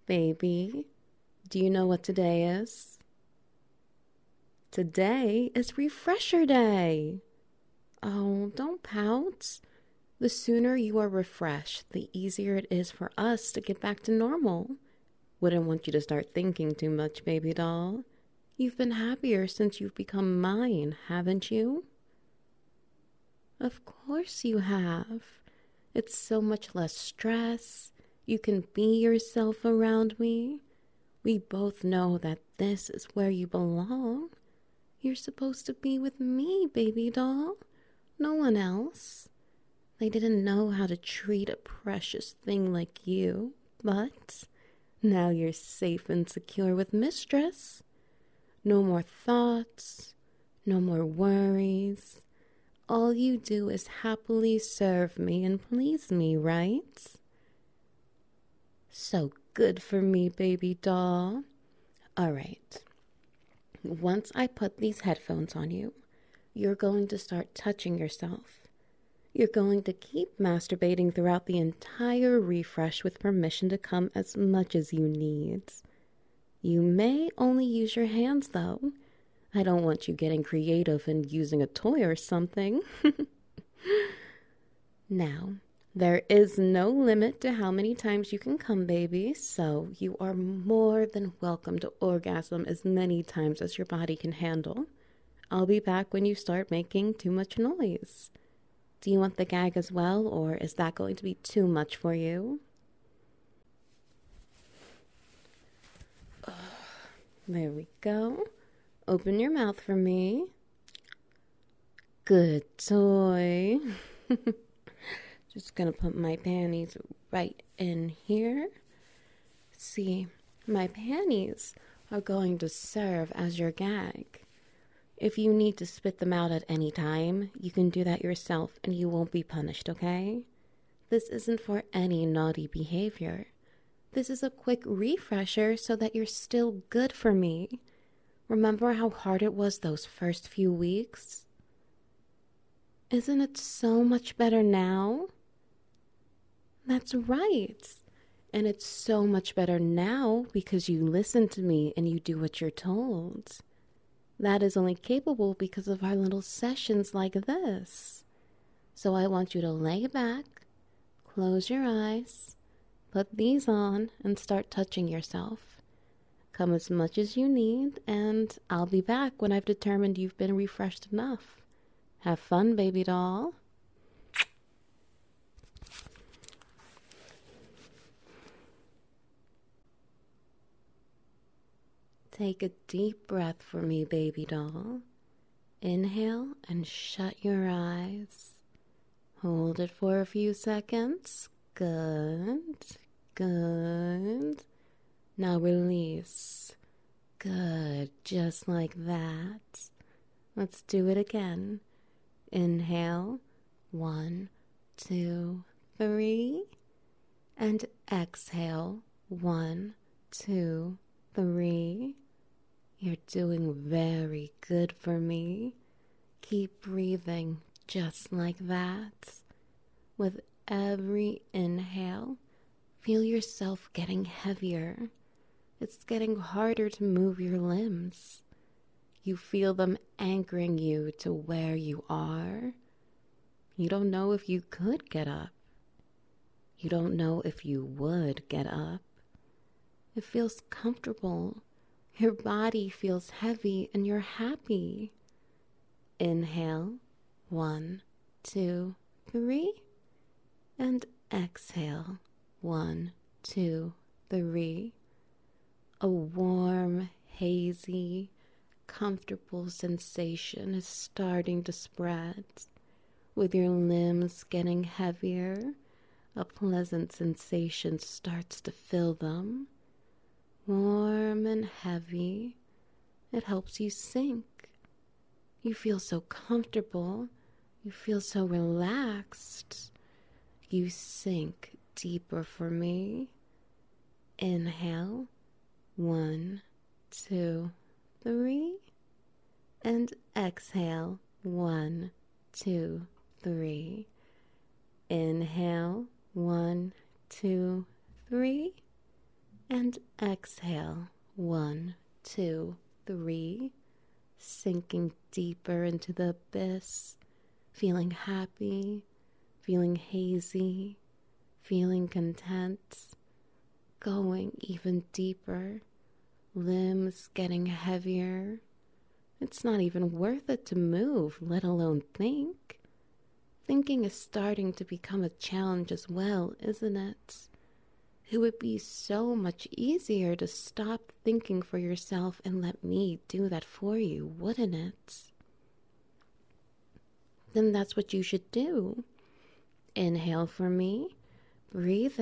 Baby, do you know what today is? Today is Refresher Day. Oh, don't pout. The sooner you are refreshed, the easier it is for us to get back to normal. Wouldn't want you to start thinking too much, baby doll. You've been happier since you've become mine, haven't you? Of course you have. It's so much less stress. You can be yourself around me. We both know that this is where you belong. You're supposed to be with me, baby doll. No one else. They didn't know how to treat a precious thing like you, but now you're safe and secure with Mistress. No more thoughts, no more worries. All you do is happily serve me and please me, right? So good for me, baby doll. All right. Once I put these headphones on you, you're going to start touching yourself. You're going to keep masturbating throughout the entire refresh with permission to come as much as you need. You may only use your hands, though. I don't want you getting creative and using a toy or something. Now, there is no limit to how many times you can come, baby, so you are more than welcome to orgasm as many times as your body can handle. I'll be back when you start making too much noise. Do you want the gag as well, or is that going to be too much for you? There we go. Open your mouth for me. Good toy. Just gonna put my panties right in here. See, my panties are going to serve as your gag. If you need to spit them out at any time, you can do that yourself and you won't be punished, okay? This isn't for any naughty behavior. This is a quick refresher so that you're still good for me. Remember how hard it was those first few weeks? Isn't it so much better now? That's right. And it's so much better now because you listen to me and you do what you're told. That is only capable because of our little sessions like this. So I want you to lay back, close your eyes, put these on, and start touching yourself. Come as much as you need, and I'll be back when I've determined you've been refreshed enough. Have fun, baby doll. Take a deep breath for me, baby doll. Inhale and shut your eyes. Hold it for a few seconds. Good. Good. Now release. Good. Just like that. Let's do it again. Inhale. 1, 2, 3. And exhale. 1, 2, 3. You're doing very good for me. Keep breathing just like that. With every inhale, feel yourself getting heavier. It's getting harder to move your limbs. You feel them anchoring you to where you are. You don't know if you could get up. You don't know if you would get up. It feels comfortable. Your body feels heavy and you're happy. Inhale. 1, 2, 3. And exhale. 1, 2, 3. A warm, hazy, comfortable sensation is starting to spread. With your limbs getting heavier, a pleasant sensation starts to fill them. Warm and heavy, it helps you sink. You feel so comfortable, you feel so relaxed. You sink deeper for me. Inhale, 1, 2, 3. And exhale, 1, 2, 3. Inhale, 1, 2, 3. And exhale. 1, 2, 3. Sinking deeper into the abyss, feeling happy, feeling hazy, feeling content, going even deeper, limbs getting heavier. It's not even worth it to move, let alone think. Thinking is starting to become a challenge as well, isn't it? It would be so much easier to stop thinking for yourself and let me do that for you, wouldn't it? Then that's what you should do. Inhale for me. Breathe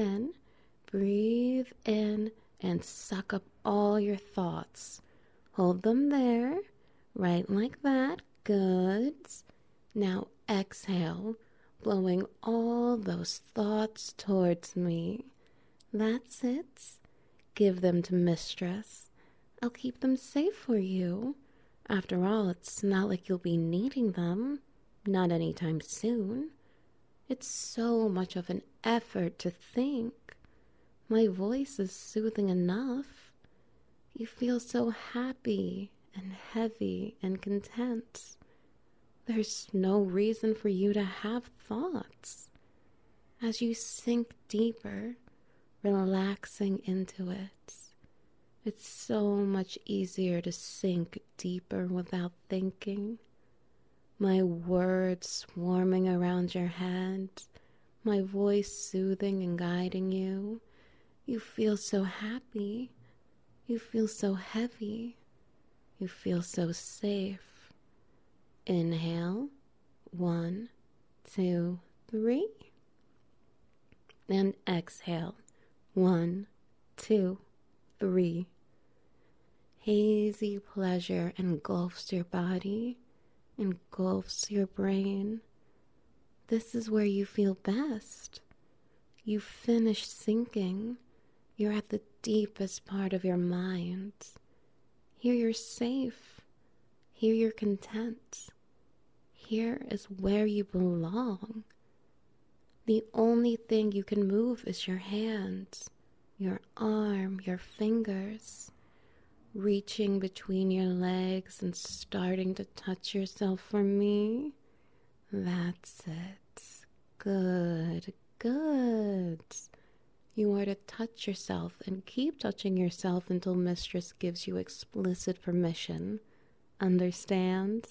in, and suck up all your thoughts. Hold them there, right like that. Good. Now exhale, blowing all those thoughts towards me. That's it. Give them to Mistress. I'll keep them safe for you. After all, it's not like you'll be needing them. Not anytime soon. It's so much of an effort to think. My voice is soothing enough. You feel so happy and heavy and content. There's no reason for you to have thoughts. As you sink deeper, relaxing into it, it's so much easier to sink deeper without thinking. My words swarming around your head, my voice soothing and guiding you. You feel so happy. You feel so heavy. You feel so safe. Inhale. 1, 2, 3. And exhale. 1, 2, 3. Hazy pleasure engulfs your body, engulfs your brain. This is where you feel best. You finish sinking. You're at the deepest part of your mind. Here you're safe. Here you're content. Here is where you belong. The only thing you can move is your hands, your arm, your fingers, reaching between your legs and starting to touch yourself for me. That's it. Good, good. You are to touch yourself and keep touching yourself until Mistress gives you explicit permission. Understand?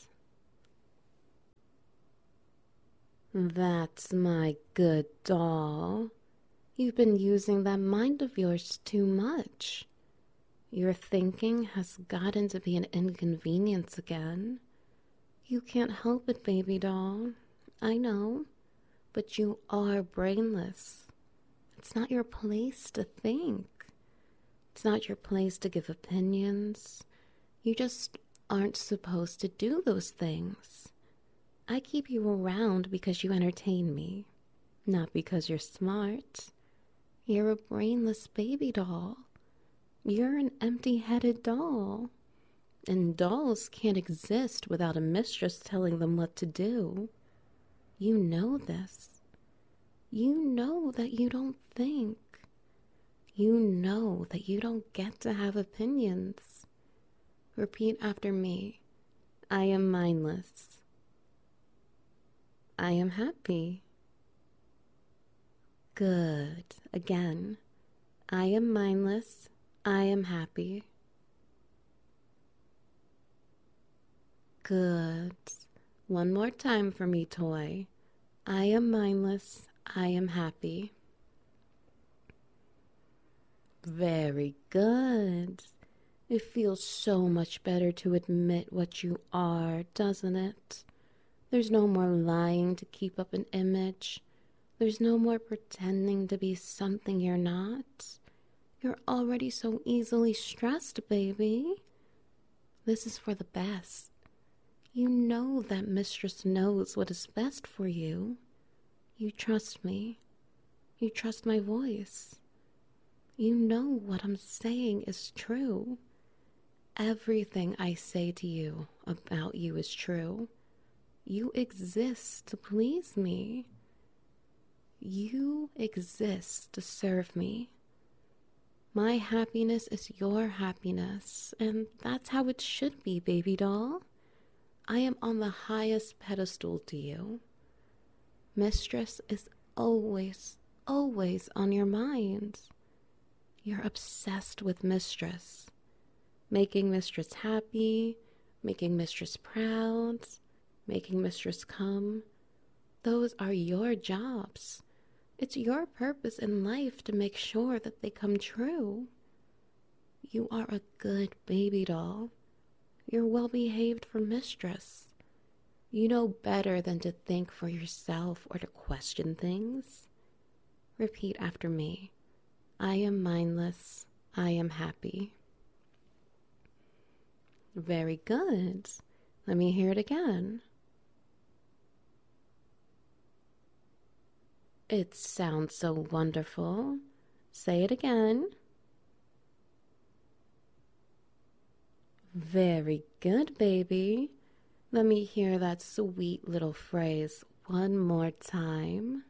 That's my good doll. You've been using that mind of yours too much. Your thinking has gotten to be an inconvenience again. You can't help it, baby doll. I know, but you are brainless. It's not your place to think. It's not your place to give opinions. You just aren't supposed to do those things. I keep you around because you entertain me, not because you're smart. You're a brainless baby doll. You're an empty-headed doll. And dolls can't exist without a mistress telling them what to do. You know this. You know that you don't think. You know that you don't get to have opinions. Repeat after me. I am mindless. I am happy. Good. Again. I am mindless. I am happy. Good. One more time for me, toy. I am mindless. I am happy. Very good. It feels so much better to admit what you are, doesn't it? There's no more lying to keep up an image. There's no more pretending to be something you're not. You're already so easily stressed, baby. This is for the best. You know that Mistress knows what is best for you. You trust me. You trust my voice. You know what I'm saying is true. Everything I say to you about you is true. You exist to please me. You exist to serve me. My happiness is your happiness, and that's how it should be, baby doll. I am on the highest pedestal to you. Mistress is always, always on your mind. You're obsessed with Mistress. Making Mistress happy, making Mistress proud, making Mistress come. Those are your jobs. It's your purpose in life to make sure that they come true. You are a good baby doll. You're well behaved for Mistress. You know better than to think for yourself or to question things. Repeat after me. I am mindless. I am happy. Very good. Let me hear it again. It sounds so wonderful. Say it again. Very good, baby. Let me hear that sweet little phrase one more time.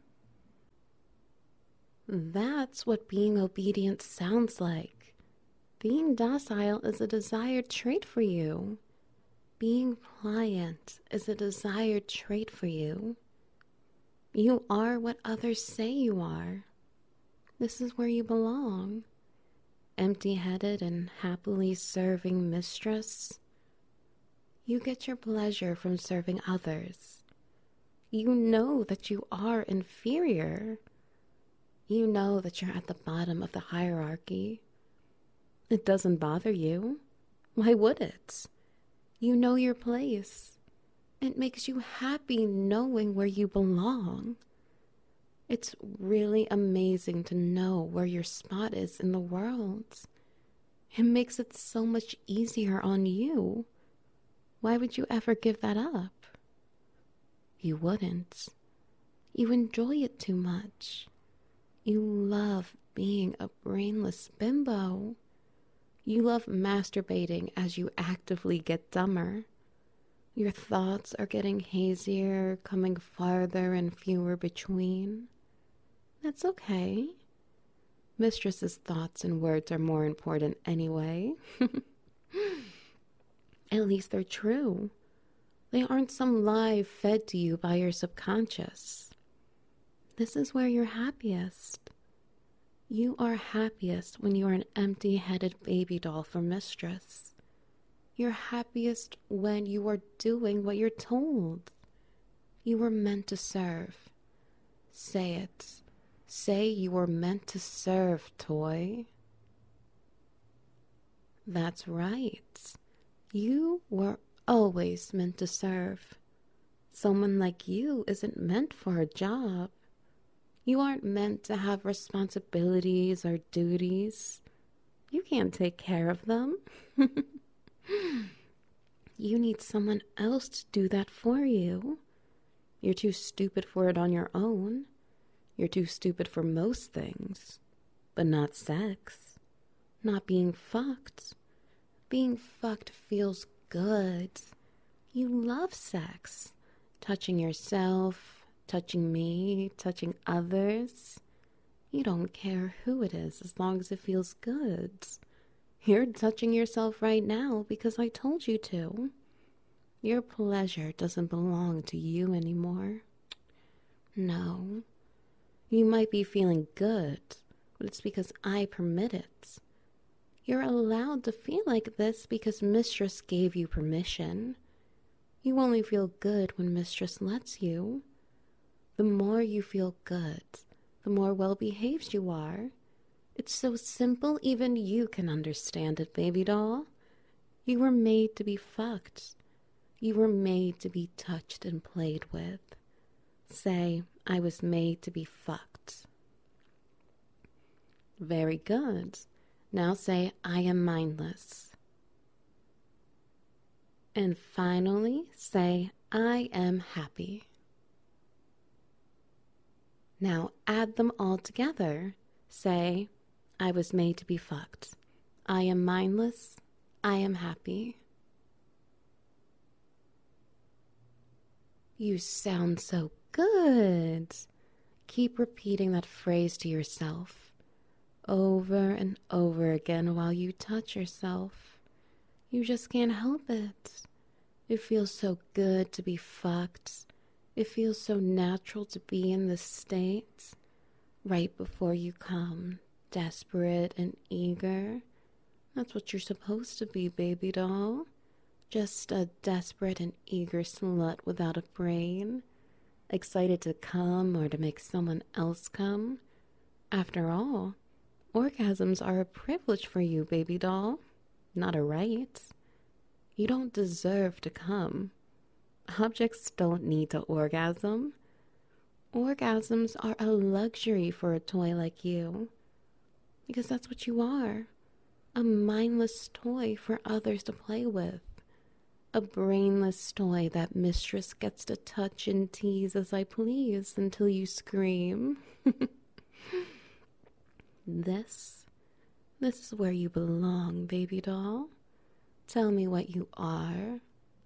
That's what being obedient sounds like. Being docile is a desired trait for you. Being pliant is a desired trait for you. You are what others say you are. This is where you belong. Empty-headed and happily serving Mistress. You get your pleasure from serving others. You know that you are inferior. You know that you're at the bottom of the hierarchy. It doesn't bother you. Why would it? You know your place. It makes you happy knowing where you belong. It's really amazing to know where your spot is in the world. It makes it so much easier on you. Why would you ever give that up? You wouldn't. You enjoy it too much. You love being a brainless bimbo. You love masturbating as you actively get dumber. Your thoughts are getting hazier, coming farther and fewer between. That's okay. Mistress's thoughts and words are more important anyway. At least they're true. They aren't some lie fed to you by your subconscious. This is where you're happiest. You are happiest when you are an empty-headed baby doll for Mistress. You're happiest when you are doing what you're told. You were meant to serve. Say it. Say you were meant to serve, toy. That's right. You were always meant to serve. Someone like you isn't meant for a job. You aren't meant to have responsibilities or duties. You can't take care of them. You need someone else to do that for you. You're too stupid for it on your own. You're too stupid for most things, but not sex. Not being fucked. Being fucked feels good. You love sex. Touching yourself, touching me, touching others. You don't care who it is as long as it feels good. You're touching yourself right now because I told you to. Your pleasure doesn't belong to you anymore. No. You might be feeling good, but it's because I permit it. You're allowed to feel like this because Mistress gave you permission. You only feel good when Mistress lets you. The more you feel good, the more well-behaved you are. It's so simple, even you can understand it, baby doll. You were made to be fucked. You were made to be touched and played with. Say, I was made to be fucked. Very good. Now say, I am mindless. And finally, say, I am happy. Now add them all together. Say, I was made to be fucked. I am mindless. I am happy. You sound so good. Keep repeating that phrase to yourself. over and over again while you touch yourself. You just can't help it. It feels so good to be fucked. It feels so natural to be in this state. Right before you come, desperate and eager. That's what you're supposed to be, baby doll. Just a desperate and eager slut without a brain. Excited to come or to make someone else come. After all, orgasms are a privilege for you, baby doll, not a right. You don't deserve to come. Objects don't need to orgasm. Orgasms are a luxury for a toy like you. Because that's what you are. A mindless toy for others to play with. A brainless toy that mistress gets to touch and tease as I please until you scream. This is where you belong, baby doll. Tell me what you are.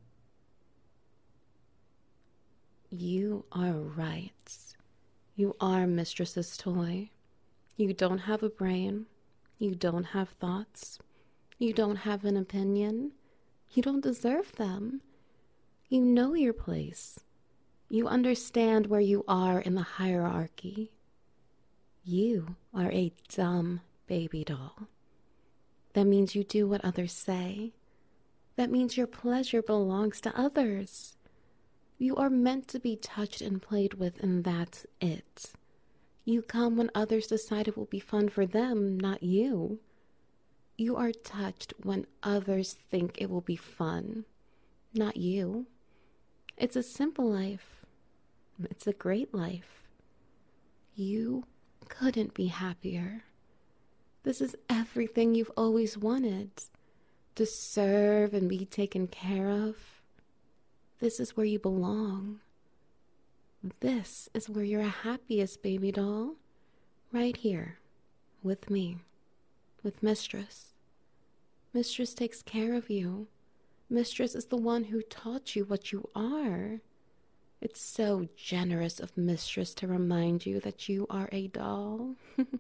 You are right. You are mistress's toy. You don't have a brain. You don't have thoughts. You don't have an opinion. You don't deserve them. You know your place. You understand where you are in the hierarchy. You are a dumb baby doll. That means you do what others say. That means your pleasure belongs to others. You are meant to be touched and played with, and that's it. You come when others decide it will be fun for them, not you. You are touched when others think it will be fun, not you. It's a simple life. It's a great life. You couldn't be happier. This is everything you've always wanted. To serve and be taken care of. This is where you belong. This is where you're happiest, baby doll. Right here, with me, with Mistress. Mistress takes care of you. Mistress is the one who taught you what you are. It's so generous of Mistress to remind you that you are a doll.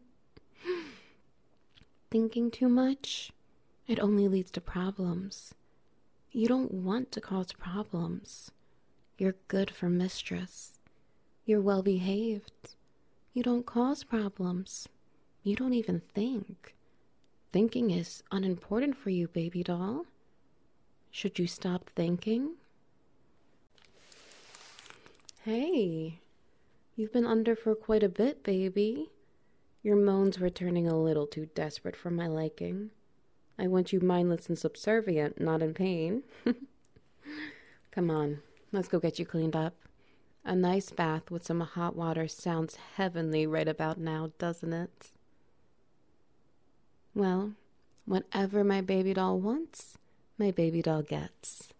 Thinking too much? It only leads to problems. You don't want to cause problems. You're good for Mistress. You're well behaved. You don't cause problems. You don't even think. Thinking is unimportant for you, baby doll. Should you stop thinking? Hey, you've been under for quite a bit, baby. Your moans were turning a little too desperate for my liking. I want you mindless and subservient, not in pain. Come on, let's go get you cleaned up. A nice bath with some hot water sounds heavenly right about now, doesn't it? Well, whatever my baby doll wants, my baby doll gets.